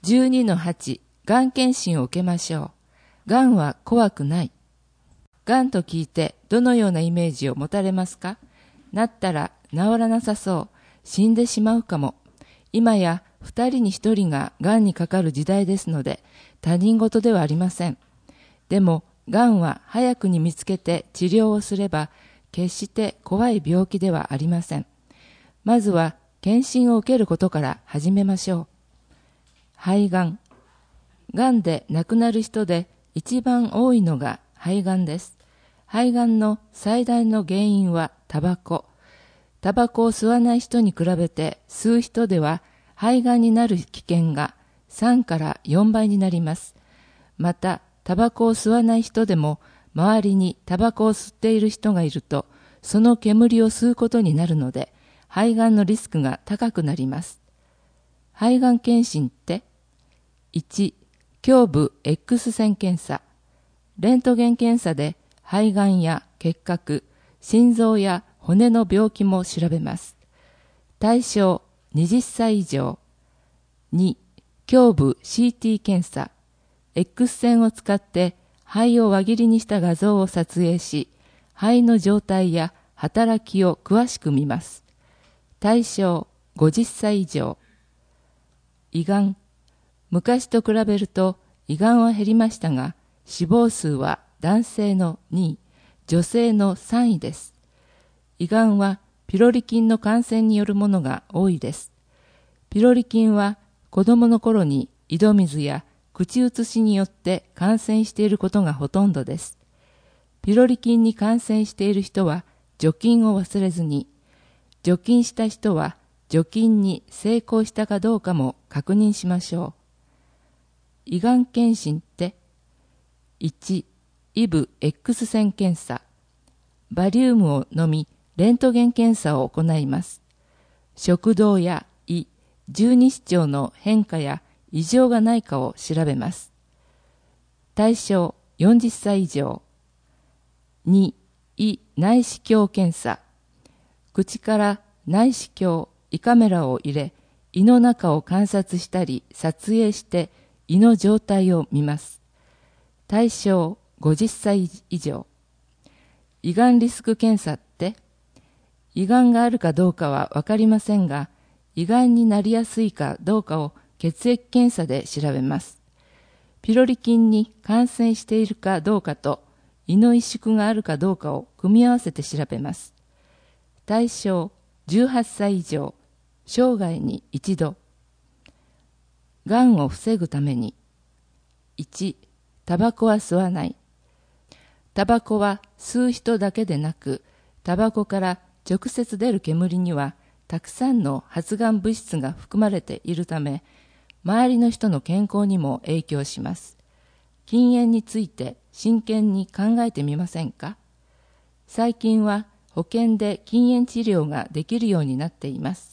12-8、がん検診を受けましょう。がんは怖くない。がんと聞いてどのようなイメージを持たれますか？なったら治らなさそう。死んでしまうかも。今や2人に1人ががんにかかる時代ですので、他人事ではありません。でも、がんは早くに見つけて治療をすれば、決して怖い病気ではありません。まずは検診を受けることから始めましょう。肺がん。がんで亡くなる人で一番多いのが肺がんです。肺がんの最大の原因はタバコ。タバコを吸わない人に比べて吸う人では肺がんになる危険が3から4倍になります。また、タバコを吸わない人でも周りにタバコを吸っている人がいると、その煙を吸うことになるので、肺がんのリスクが高くなります。肺がん検診って、1、胸部 X 線検査。レントゲン検査で肺がんや結核、心臓や骨の病気も調べます。対象20歳以上。2、胸部 CT 検査。X 線を使って肺を輪切りにした画像を撮影し、肺の状態や働きを詳しく見ます。対象50歳以上。胃がん。昔と比べると胃がんは減りましたが、死亡数は男性の2位、女性の3位です。胃がんはピロリ菌の感染によるものが多いです。ピロリ菌は子供の頃に井戸水や口移しによって感染していることがほとんどです。ピロリ菌に感染している人は除菌を忘れずに、除菌した人は除菌に成功したかどうかも確認しましょう。胃がん検診って、1、イブ X 線検査。バリウムを飲み、レントゲン検査を行います。食道や胃、十二指腸の変化や異常がないかを調べます。対象40歳以上。2、胃内視鏡検査。口から内視鏡、胃カメラを入れ、胃の中を観察したり撮影して胃の状態を見ます。対象50歳以上。胃がんリスク検査って、胃がんがあるかどうかはわかりませんが、胃がんになりやすいかどうかを血液検査で調べます。ピロリ菌に感染しているかどうかと胃の萎縮があるかどうかを組み合わせて調べます。対象18歳以上、生涯に一度。がんを防ぐために、1、タバコは吸わない。タバコは吸う人だけでなく、タバコから直接出る煙にはたくさんの発がん物質が含まれているため、周りの人の健康にも影響します。禁煙について真剣に考えてみませんか？最近は保険で禁煙治療ができるようになっています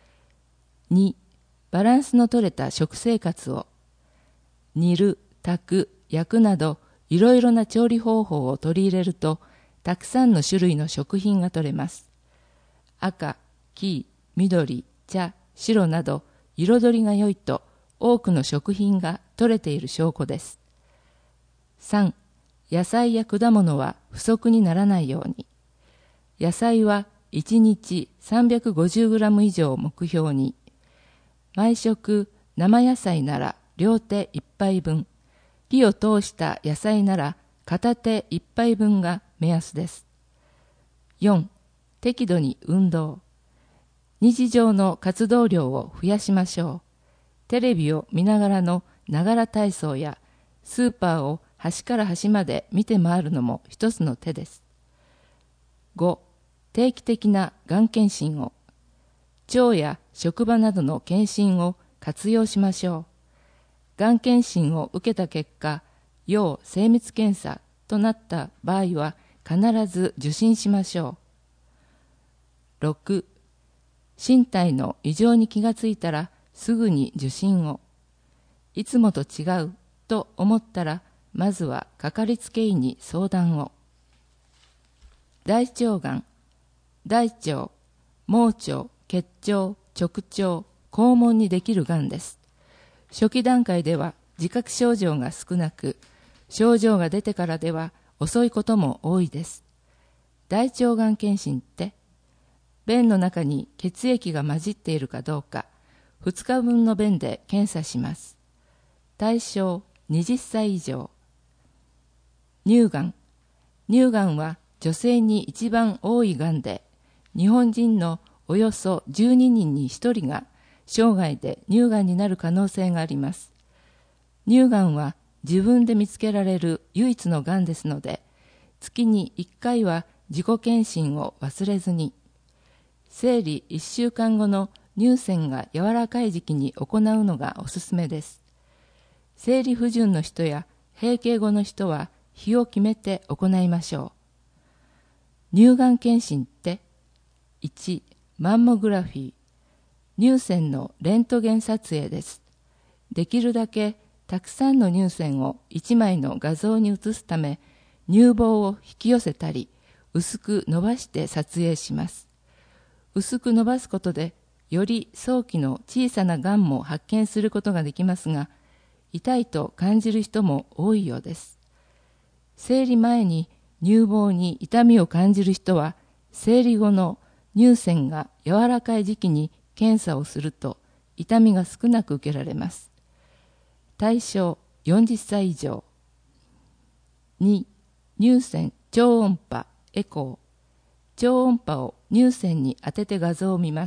。2、バランスの取れた食生活を。煮る、炊く、焼くなどいろいろな調理方法を取り入れると、たくさんの種類の食品が取れます。赤、黄、緑、茶、白など彩りが良いと多くの食品が取れている証拠です。3、野菜や果物は不足にならないように。野菜は1日 350g 以上を目標に。毎食生野菜なら両手1杯分、火を通した野菜なら片手1杯分が目安です。4、適度に運動。日常の活動量を増やしましょう。テレビを見ながらのながら体操やスーパーを端から端まで見て回るのも一つの手です。5、定期的ながん検診を。腸や職場などの検診を活用しましょう。がん検診を受けた結果、要精密検査となった場合は必ず受診しましょう。6、身体の異常に気がついたらすぐに受診を。いつもと違うと思ったら、まずはかかりつけ医に相談を。大腸がん、大腸、盲腸、結腸、直腸、肛門にできるがんです。 初期段階では自覚症状が少なく、症状が出てからでは遅いことも多いです。大腸がん検診って、便の中に血液が混じっているかどうか、2日分の便で検査します。対象20歳以上。乳がん。乳がんは女性に一番多いがんで、日本人のおよそ12人に1人が生涯で乳がんになる可能性があります。乳がんは自分で見つけられる唯一のがんですので、月に1回は自己検診を忘れずに、生理1週間後の乳腺が柔らかい時期に行うのがおすすめです。生理不順の人や閉経後の人は日を決めて行いましょう。乳がん検診って、1、マンモグラフィー。乳腺のレントゲン撮影です。できるだけたくさんの乳腺を1枚の画像に写すため、乳房を引き寄せたり、薄く伸ばして撮影します。薄く伸ばすことで、より早期の小さながんも発見することができますが、痛いと感じる人も多いようです。生理前に乳房に痛みを感じる人は、生理後の乳腺が柔らかい時期に検査をすると痛みが少なく受けられます。対象40歳以上。2、乳腺超音波エコー。超音波を乳腺に当てて画像を見ます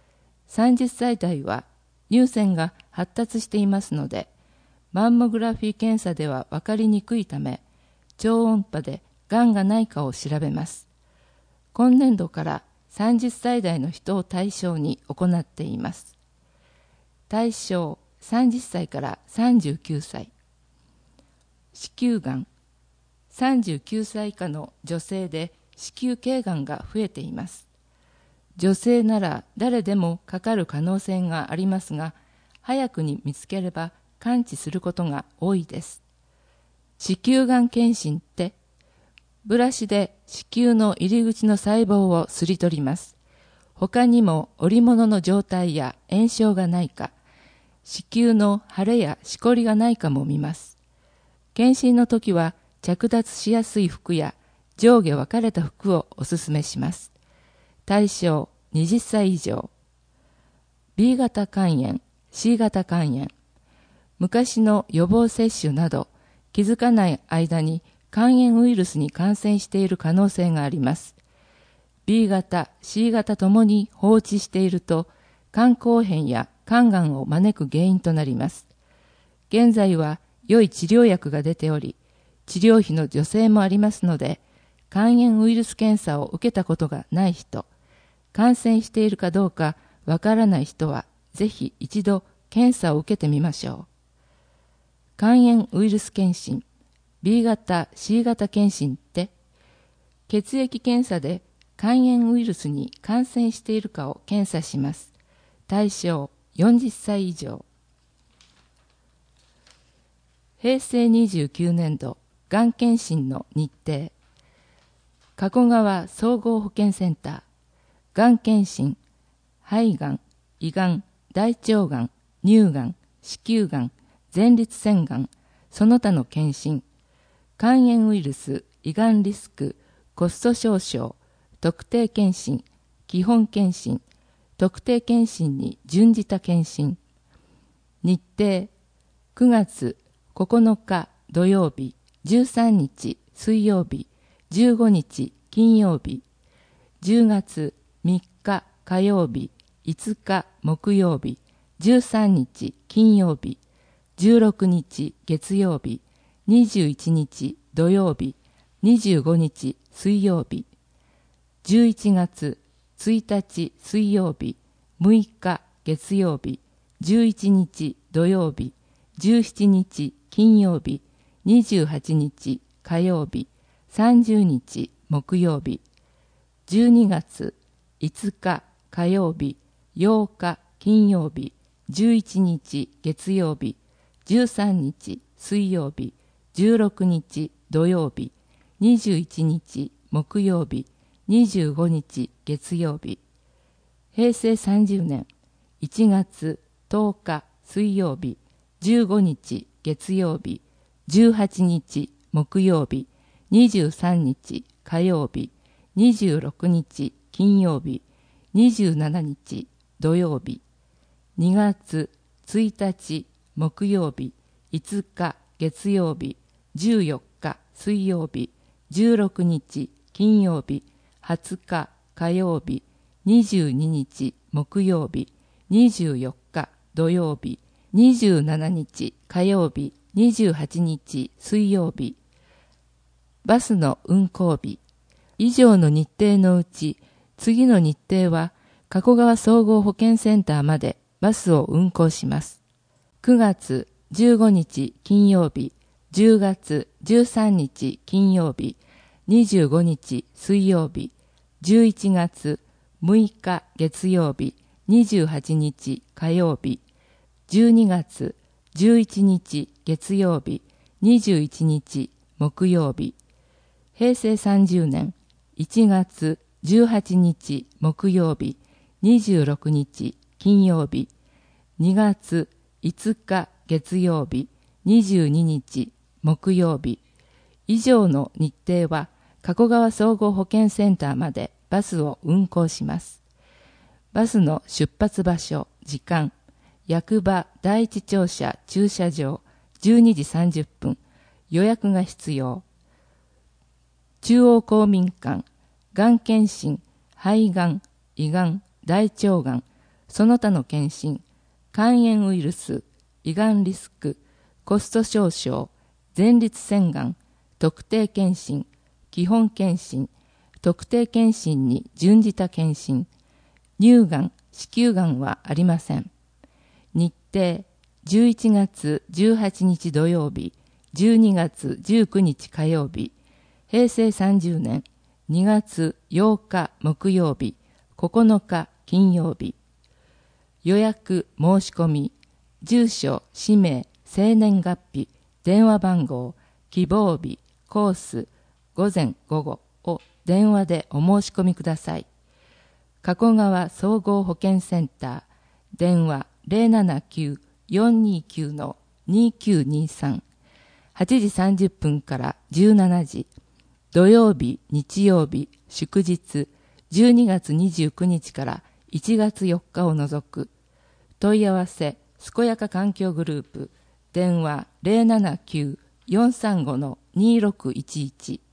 。30歳代は乳腺が発達していますので、マンモグラフィー検査では分かりにくいため、超音波でがんがないかを調べます。今年度から30歳代の人を対象に行っています。対象30歳から39歳。子宮がん。39歳以下の女性で子宮頸がんが増えています。女性なら誰でもかかる可能性がありますが、早くに見つければ完治することが多いです。子宮がん検診って、ブラシで子宮の入り口の細胞をすり取ります。他にも織物の状態や炎症がないか、子宮の腫れやしこりがないかも見ます。検診の時は着脱しやすい服や上下分かれた服をおすすめします。対象20歳以上。B 型肝炎、C 型肝炎。昔の予防接種など気づかない間に肝炎ウイルスに感染している可能性があります。B 型、C 型ともに放置していると肝硬変や肝がんを招く原因となります。現在は良い治療薬が出ており、治療費の助成もありますので、肝炎ウイルス検査を受けたことがない人、感染しているかどうかわからない人は、ぜひ一度検査を受けてみましょう。肝炎ウイルス検診、B 型、C 型検診って、血液検査で肝炎ウイルスに感染しているかを検査します。対象40歳以上。平成29年度がん検診の日程。加古川総合保健センター、がん検診、肺がん、胃がん、大腸がん、乳がん、子宮がん、前立腺がん、その他の検診、肝炎ウイルス、胃がんリスク、コスト少々、特定検診、基本検診、特定検診に準じた検診。日程、9月9日土曜日、13日水曜日、15日金曜日、10月3日火曜日、5日木曜日、13日金曜日、16日月曜日、21日土曜日、25日水曜日、11月1日水曜日、6日月曜日、11日土曜日、17日金曜日、28日火曜日、30日木曜日、12月5日火曜日、8日金曜日、11日月曜日、13日水曜日、16日土曜日、21日木曜日、25日月曜日。平成30年1月10日水曜日、 15日月曜日、18日木曜日、23日火曜日、26日金曜日、27日土曜日、2月1日木曜日、5日月曜日、14日水曜日、16日金曜日、20日火曜日、22日木曜日、24日土曜日、27日火曜日、28日水曜日。バスの運行日。以上の日程のうち、次の日程は加古川総合保健センターまでバスを運行します。9月15日金曜日、10月13日金曜日、25日水曜日、11月6日月曜日、28日火曜日、12月11日月曜日、21日木曜日、平成30年1月18日木曜日、26日金曜日、2月5日月曜日、22日木曜日。以上の日程は加古川総合保健センターまでバスを運行します。バスの出発場所、時間、役場第一庁舎駐車場12時30分、予約が必要。中央公民館、がん検診、肺がん、胃がん、大腸がん、その他の検診、肝炎ウイルス、胃がんリスク、コスト少々、前立腺がん、特定検診、基本検診、特定検診に準じた検診、乳がん、子宮がんはありません。日程、11月18日土曜日、12月19日火曜日、平成30年2月8日木曜日、9日金曜日。予約申し込み、住所、氏名、生年月日、電話番号、希望日、コース、午前午後を電話でお申し込みください。加古川総合保健センター、電話 079-429-2923、8時30分から17時、土曜日、日曜日、祝日、12月29日から1月4日を除く。問い合わせ、健やか環境グループ、電話 079-435-2611